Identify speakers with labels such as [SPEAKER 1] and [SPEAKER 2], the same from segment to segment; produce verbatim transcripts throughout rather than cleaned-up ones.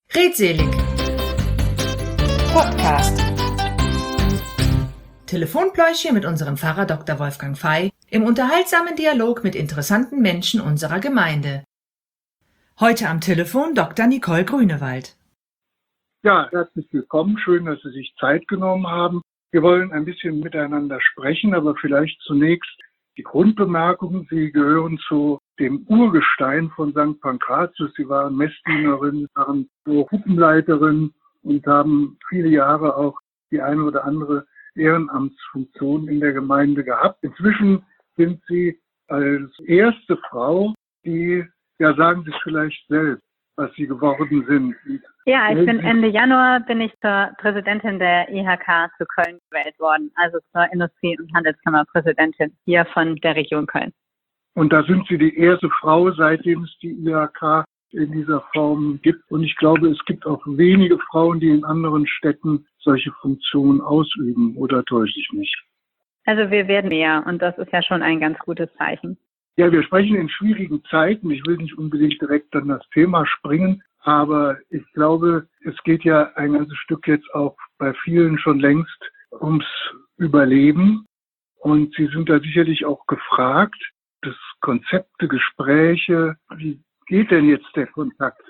[SPEAKER 1] Redselig. Podcast. Telefonpläuschchen mit unserem Pfarrer Doktor Wolfgang Fey im unterhaltsamen Dialog mit interessanten Menschen unserer Gemeinde. Heute am Telefon Doktor Nicole Grünewald.
[SPEAKER 2] Ja, herzlich willkommen. Schön, dass Sie sich Zeit genommen haben. Wir wollen ein bisschen miteinander sprechen, aber vielleicht zunächst die Grundbemerkung. Sie gehören zu dem Urgestein von Sankt Pankratius. Sie waren Messdienerin, waren Gruppenleiterin und haben viele Jahre auch die eine oder andere Ehrenamtsfunktion in der Gemeinde gehabt. Inzwischen sind Sie als erste Frau, die, ja, sagen Sie es vielleicht selbst, was Sie geworden sind.
[SPEAKER 3] Ja, ich bin Ende Januar bin ich zur Präsidentin der I H K zu Köln gewählt worden, also zur Industrie- und Handelskammerpräsidentin hier von der Region Köln.
[SPEAKER 2] Und da sind Sie die erste Frau, seitdem es die I H K in dieser Form gibt. Und ich glaube, es gibt auch wenige Frauen, die in anderen Städten solche Funktionen ausüben. Oder täusche ich mich?
[SPEAKER 3] Also wir werden mehr und das ist ja schon ein ganz gutes Zeichen.
[SPEAKER 2] Ja, wir sprechen in schwierigen Zeiten. Ich will nicht unbedingt direkt an das Thema springen, aber ich glaube, es geht ja ein ganzes Stück jetzt auch bei vielen schon längst ums Überleben. Und Sie sind da sicherlich auch gefragt, das Konzepte, Gespräche, wie geht denn jetzt der Kontakt?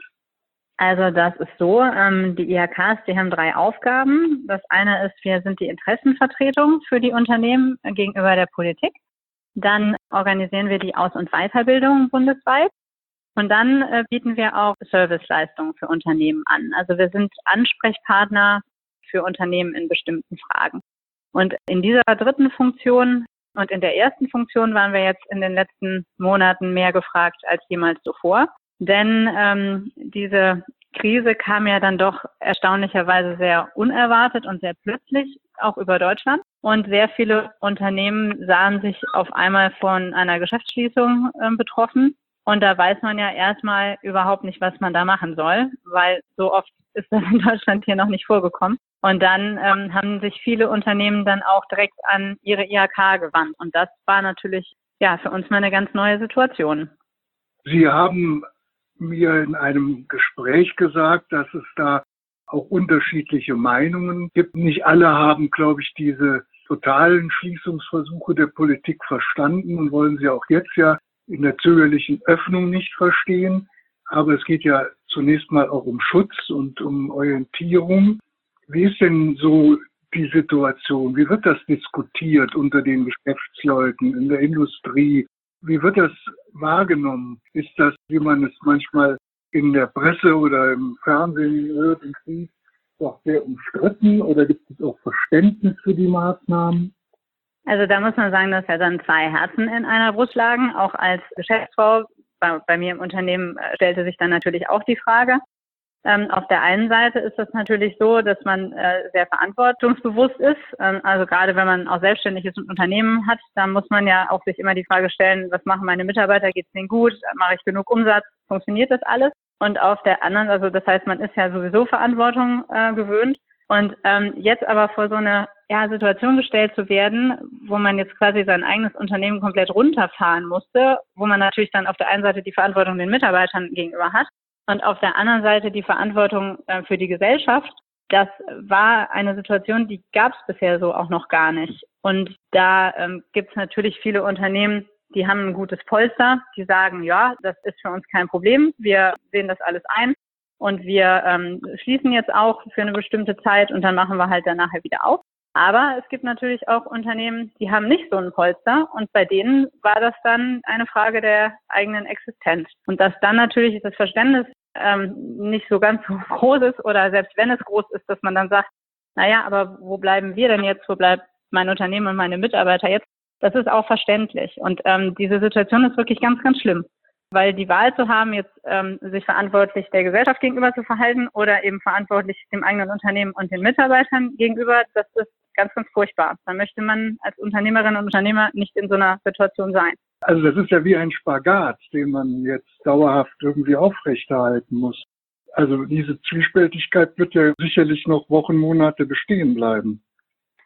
[SPEAKER 3] Also das ist so, ähm, die I H Ks, die haben drei Aufgaben. Das eine ist, wir sind die Interessenvertretung für die Unternehmen gegenüber der Politik. Dann organisieren wir die Aus- und Weiterbildung bundesweit. Und dann äh, bieten wir auch Serviceleistungen für Unternehmen an. Also wir sind Ansprechpartner für Unternehmen in bestimmten Fragen. Und in dieser dritten Funktion und in der ersten Funktion waren wir jetzt in den letzten Monaten mehr gefragt als jemals zuvor. Denn ähm, diese Krise kam ja dann doch erstaunlicherweise sehr unerwartet und sehr plötzlich auch über Deutschland. Und sehr viele Unternehmen sahen sich auf einmal von einer Geschäftsschließung äh, betroffen. Und da weiß man ja erstmal überhaupt nicht, was man da machen soll, weil so oft ist das in Deutschland hier noch nicht vorgekommen. Und dann ähm, haben sich viele Unternehmen dann auch direkt an ihre I H K gewandt. Und das war natürlich ja für uns mal eine ganz neue Situation.
[SPEAKER 2] Sie haben mir in einem Gespräch gesagt, dass es da auch unterschiedliche Meinungen gibt. Nicht alle haben, glaube ich, diese totalen Schließungsversuche der Politik verstanden und wollen sie auch jetzt ja in der zögerlichen Öffnung nicht verstehen. Aber es geht ja zunächst mal auch um Schutz und um Orientierung. Wie ist denn so die Situation? Wie wird das diskutiert unter den Geschäftsleuten, in der Industrie? Wie wird das wahrgenommen? Ist das, wie man es manchmal in der Presse oder im Fernsehen hört und sieht, doch sehr umstritten? Oder gibt es auch Verständnis für die Maßnahmen?
[SPEAKER 3] Also da muss man sagen, dass ja dann zwei Herzen in einer Brust lagen. Auch als Geschäftsfrau bei, bei mir im Unternehmen äh, stellte sich dann natürlich auch die Frage. Ähm, auf der einen Seite ist das natürlich so, dass man äh, sehr verantwortungsbewusst ist. Ähm, also gerade wenn man auch selbstständiges Unternehmen hat, dann muss man ja auch sich immer die Frage stellen, was machen meine Mitarbeiter, geht es denen gut, mache ich genug Umsatz, funktioniert das alles? Und auf der anderen, also das heißt, man ist ja sowieso Verantwortung äh, gewöhnt. Und ähm, jetzt aber vor so eine ja, Situation gestellt zu werden, wo man jetzt quasi sein eigenes Unternehmen komplett runterfahren musste, wo man natürlich dann auf der einen Seite die Verantwortung den Mitarbeitern gegenüber hat, und auf der anderen Seite die Verantwortung äh, für die Gesellschaft. Das war eine Situation, die gab es bisher so auch noch gar nicht. Und da ähm, gibt es natürlich viele Unternehmen, die haben ein gutes Polster, die sagen, ja, das ist für uns kein Problem, wir sehen das alles ein und wir ähm, schließen jetzt auch für eine bestimmte Zeit und dann machen wir halt dann nachher wieder auf. Aber es gibt natürlich auch Unternehmen, die haben nicht so ein Polster und bei denen war das dann eine Frage der eigenen Existenz. Und dass dann natürlich das Verständnis ähm, nicht so ganz so groß ist oder selbst wenn es groß ist, dass man dann sagt, naja, aber wo bleiben wir denn jetzt, wo bleibt mein Unternehmen und meine Mitarbeiter jetzt? Das ist auch verständlich. Und ähm, diese Situation ist wirklich ganz, ganz schlimm. Weil die Wahl zu haben, jetzt ähm, sich verantwortlich der Gesellschaft gegenüber zu verhalten oder eben verantwortlich dem eigenen Unternehmen und den Mitarbeitern gegenüber, das ist ganz, ganz furchtbar. Da möchte man als Unternehmerin und Unternehmer nicht in so einer Situation sein.
[SPEAKER 2] Also das ist ja wie ein Spagat, den man jetzt dauerhaft irgendwie aufrechterhalten muss. Also diese Zwiespältigkeit wird ja sicherlich noch Wochen, Monate bestehen bleiben.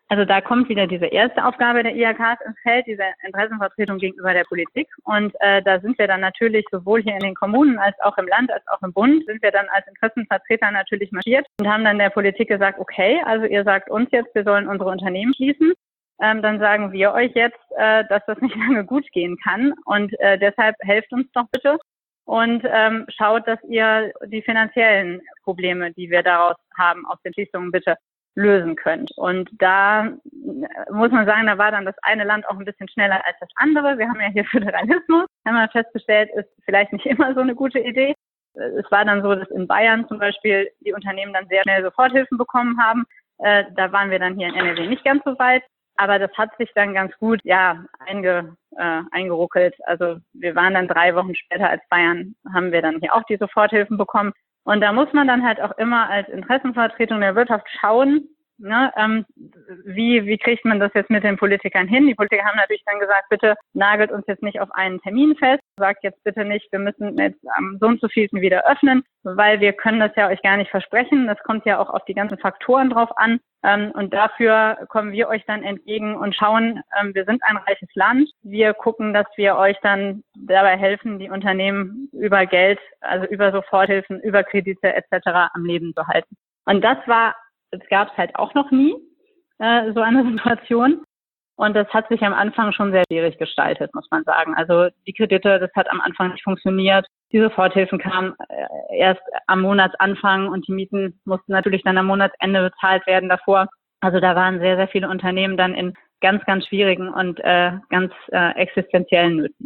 [SPEAKER 3] Also da kommt wieder diese erste Aufgabe der I H Ks ins Feld, diese Interessenvertretung gegenüber der Politik. Und äh, da sind wir dann natürlich sowohl hier in den Kommunen als auch im Land als auch im Bund, sind wir dann als Interessenvertreter natürlich marschiert und haben dann der Politik gesagt, okay, also ihr sagt uns jetzt, wir sollen unsere Unternehmen schließen. Ähm, dann sagen wir euch jetzt, äh, dass das nicht lange gut gehen kann. Und äh, deshalb helft uns doch bitte und ähm, schaut, dass ihr die finanziellen Probleme, die wir daraus haben, aus den Schließungen bitte lösen könnt. Und da muss man sagen, da war dann das eine Land auch ein bisschen schneller als das andere. Wir haben ja hier Föderalismus, haben wir festgestellt, ist vielleicht nicht immer so eine gute Idee. Es war dann so, dass in Bayern zum Beispiel die Unternehmen dann sehr schnell Soforthilfen bekommen haben. Äh, da waren wir dann hier in N R W nicht ganz so weit. Aber das hat sich dann ganz gut, ja, einge, äh, eingeruckelt. Also wir waren dann drei Wochen später als Bayern, haben wir dann hier auch die Soforthilfen bekommen. Und da muss man dann halt auch immer als Interessenvertretung der Wirtschaft schauen, ne, ähm, wie, wie kriegt man das jetzt mit den Politikern hin? Die Politiker haben natürlich dann gesagt, bitte nagelt uns jetzt nicht auf einen Termin fest, sagt jetzt bitte nicht, wir müssen jetzt am so und so vielten wieder öffnen, weil wir können das ja euch gar nicht versprechen. Das kommt ja auch auf die ganzen Faktoren drauf an. Ähm, und dafür kommen wir euch dann entgegen und schauen, ähm, wir sind ein reiches Land. Wir gucken, dass wir euch dann dabei helfen, die Unternehmen über Geld, also über Soforthilfen, über Kredite et cetera am Leben zu halten. Und das war Das gab es halt auch noch nie, äh, so eine Situation. Und das hat sich am Anfang schon sehr schwierig gestaltet, muss man sagen. Also die Kredite, das hat am Anfang nicht funktioniert. Die Soforthilfen kamen äh, erst am Monatsanfang und die Mieten mussten natürlich dann am Monatsende bezahlt werden davor. Also da waren sehr, sehr viele Unternehmen dann in ganz, ganz schwierigen und äh, ganz äh, existenziellen Nöten.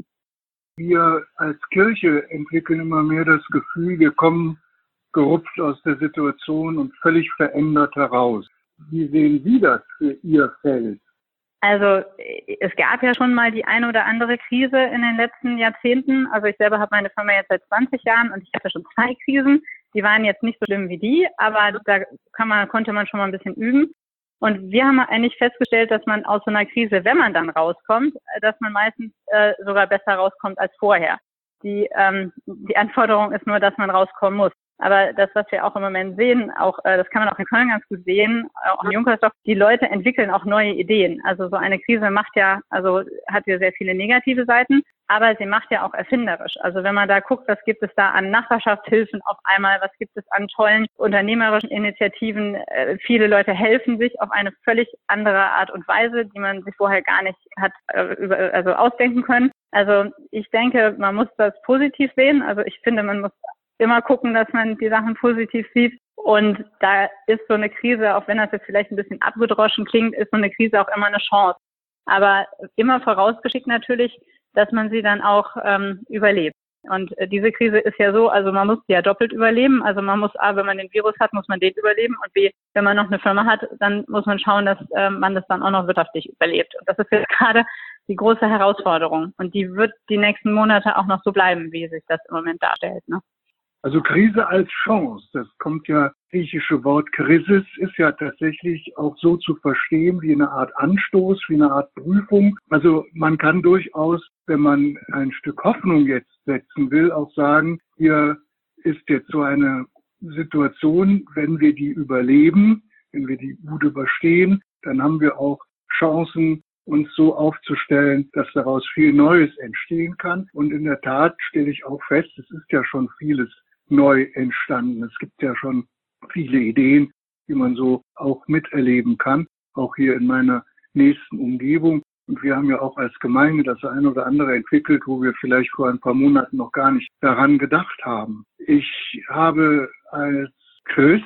[SPEAKER 2] Wir als Kirche entwickeln immer mehr das Gefühl, wir kommen gerupft aus der Situation und völlig verändert heraus. Wie sehen Sie das für Ihr Feld?
[SPEAKER 3] Also es gab ja schon mal die eine oder andere Krise in den letzten Jahrzehnten. Also ich selber habe meine Firma jetzt seit zwanzig Jahren und ich hatte schon zwei Krisen. Die waren jetzt nicht so schlimm wie die, aber da kann man, konnte man schon mal ein bisschen üben. Und wir haben eigentlich festgestellt, dass man aus so einer Krise, wenn man dann rauskommt, dass man meistens äh, sogar besser rauskommt als vorher. Die, ähm, die Anforderung ist nur, dass man rauskommen muss. Aber das, was wir auch im Moment sehen, auch äh, das kann man auch in Köln ganz gut sehen, auch in Junkersdorf, die Leute entwickeln auch neue Ideen. Also so eine Krise macht ja, also hat ja sehr viele negative Seiten, aber sie macht ja auch erfinderisch. Also wenn man da guckt, was gibt es da an Nachbarschaftshilfen auf einmal, was gibt es an tollen unternehmerischen Initiativen, äh, viele Leute helfen sich auf eine völlig andere Art und Weise, die man sich vorher gar nicht hat äh, über, also ausdenken können. Also ich denke, man muss das positiv sehen. Also ich finde, man muss immer gucken, dass man die Sachen positiv sieht. Und da ist so eine Krise, auch wenn das jetzt vielleicht ein bisschen abgedroschen klingt, ist so eine Krise auch immer eine Chance. Aber immer vorausgeschickt natürlich, dass man sie dann auch ähm, überlebt. Und äh, diese Krise ist ja so, also man muss die ja doppelt überleben. Also man muss A, wenn man den Virus hat, muss man den überleben. Und B, wenn man noch eine Firma hat, dann muss man schauen, dass äh, man das dann auch noch wirtschaftlich überlebt. Und das ist jetzt gerade die große Herausforderung. Und die wird die nächsten Monate auch noch so bleiben, wie sich das im Moment darstellt, ne?
[SPEAKER 2] Also Krise als Chance, das kommt ja, griechische Wort Krisis ist ja tatsächlich auch so zu verstehen wie eine Art Anstoß, wie eine Art Prüfung. Also man kann durchaus, wenn man ein Stück Hoffnung jetzt setzen will, auch sagen, hier ist jetzt so eine Situation, wenn wir die überleben, wenn wir die gut überstehen, dann haben wir auch Chancen, uns so aufzustellen, dass daraus viel Neues entstehen kann. Und in der Tat stelle ich auch fest, es ist ja schon vieles neu entstanden. Es gibt ja schon viele Ideen, die man so auch miterleben kann, auch hier in meiner nächsten Umgebung. Und wir haben ja auch als Gemeinde das eine oder andere entwickelt, wo wir vielleicht vor ein paar Monaten noch gar nicht daran gedacht haben. Ich habe als Christ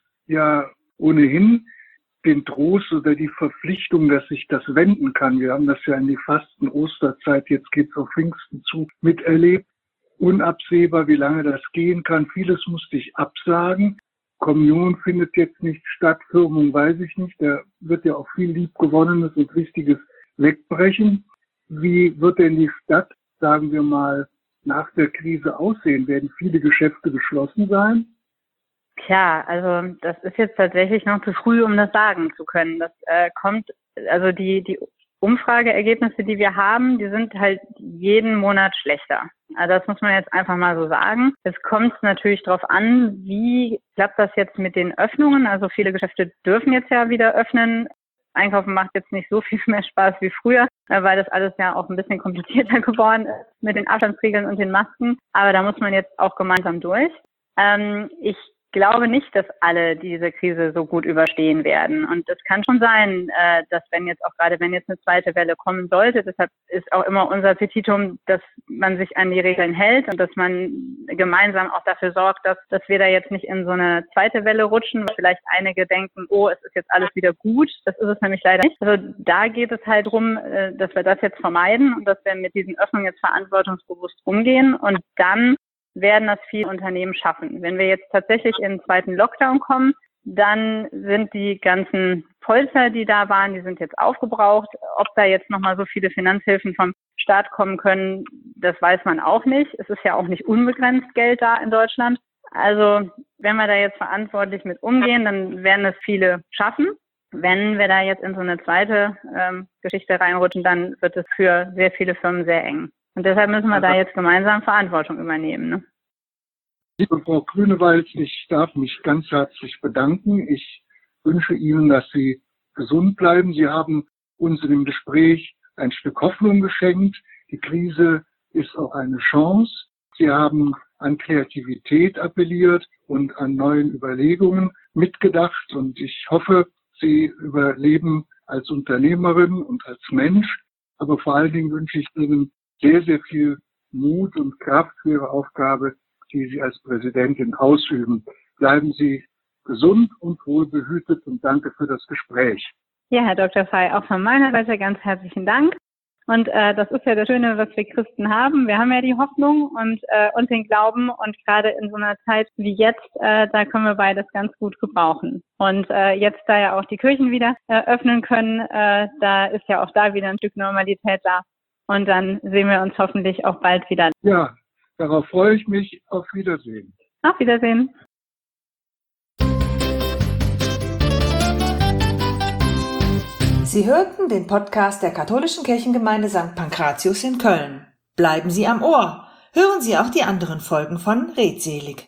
[SPEAKER 2] ja ohnehin den Trost oder die Verpflichtung, dass ich das wenden kann. Wir haben das ja in die Fasten-Osterzeit, jetzt geht's auf Pfingsten zu, miterlebt. Unabsehbar, wie lange das gehen kann. Vieles musste ich absagen. Kommunion findet jetzt nicht statt, Firmung weiß ich nicht. Da wird ja auch viel Liebgewonnenes und Wichtiges wegbrechen. Wie wird denn die Stadt, sagen wir mal, nach der Krise aussehen? Werden viele Geschäfte geschlossen sein?
[SPEAKER 3] Tja, also das ist jetzt tatsächlich noch zu früh, um das sagen zu können. Das äh, kommt, also die die Umfrageergebnisse, die wir haben, die sind halt jeden Monat schlechter. Also das muss man jetzt einfach mal so sagen. Es kommt natürlich darauf an, wie klappt das jetzt mit den Öffnungen. Also viele Geschäfte dürfen jetzt ja wieder öffnen. Einkaufen macht jetzt nicht so viel mehr Spaß wie früher, weil das alles ja auch ein bisschen komplizierter geworden ist mit den Abstandsregeln und den Masken. Aber da muss man jetzt auch gemeinsam durch. Ähm, ich glaube nicht, dass alle diese Krise so gut überstehen werden. Und es kann schon sein, äh, dass wenn jetzt auch gerade, wenn jetzt eine zweite Welle kommen sollte, deshalb ist auch immer unser Petitum, dass man sich an die Regeln hält und dass man gemeinsam auch dafür sorgt, dass, dass wir da jetzt nicht in so eine zweite Welle rutschen, weil vielleicht einige denken, oh, es ist jetzt alles wieder gut. Das ist es nämlich leider nicht. Also da geht es halt drum, äh, dass wir das jetzt vermeiden und dass wir mit diesen Öffnungen jetzt verantwortungsbewusst umgehen und dann werden das viele Unternehmen schaffen. Wenn wir jetzt tatsächlich in den zweiten Lockdown kommen, dann sind die ganzen Polster, die da waren, die sind jetzt aufgebraucht. Ob da jetzt nochmal so viele Finanzhilfen vom Staat kommen können, das weiß man auch nicht. Es ist ja auch nicht unbegrenzt Geld da in Deutschland. Also wenn wir da jetzt verantwortlich mit umgehen, dann werden es viele schaffen. Wenn wir da jetzt in so eine zweite ähm, Geschichte reinrutschen, dann wird es für sehr viele Firmen sehr eng. Und deshalb müssen wir da jetzt gemeinsam Verantwortung übernehmen. Ne?
[SPEAKER 2] Liebe Frau Grünewald, ich darf mich ganz herzlich bedanken. Ich wünsche Ihnen, dass Sie gesund bleiben. Sie haben uns in dem Gespräch ein Stück Hoffnung geschenkt. Die Krise ist auch eine Chance. Sie haben an Kreativität appelliert und an neuen Überlegungen mitgedacht. Und ich hoffe, Sie überleben als Unternehmerin und als Mensch. Aber vor allen Dingen wünsche ich Ihnen sehr, sehr viel Mut und Kraft für Ihre Aufgabe, die Sie als Präsidentin ausüben. Bleiben Sie gesund und wohlbehütet und danke für das Gespräch.
[SPEAKER 3] Ja, Herr Doktor Fey, auch von meiner Seite ganz herzlichen Dank. Und äh, das ist ja das Schöne, was wir Christen haben. Wir haben ja die Hoffnung und, äh, und den Glauben. Und gerade in so einer Zeit wie jetzt, äh, da können wir beides ganz gut gebrauchen. Und äh, jetzt, da ja auch die Kirchen wieder äh, öffnen können, äh, da ist ja auch da wieder ein Stück Normalität da. Und dann sehen wir uns hoffentlich auch bald wieder.
[SPEAKER 2] Ja, darauf freue ich mich. Auf Wiedersehen.
[SPEAKER 3] Auf Wiedersehen.
[SPEAKER 1] Sie hörten den Podcast der Katholischen Kirchengemeinde Sankt Pankratius in Köln. Bleiben Sie am Ohr. Hören Sie auch die anderen Folgen von Redselig.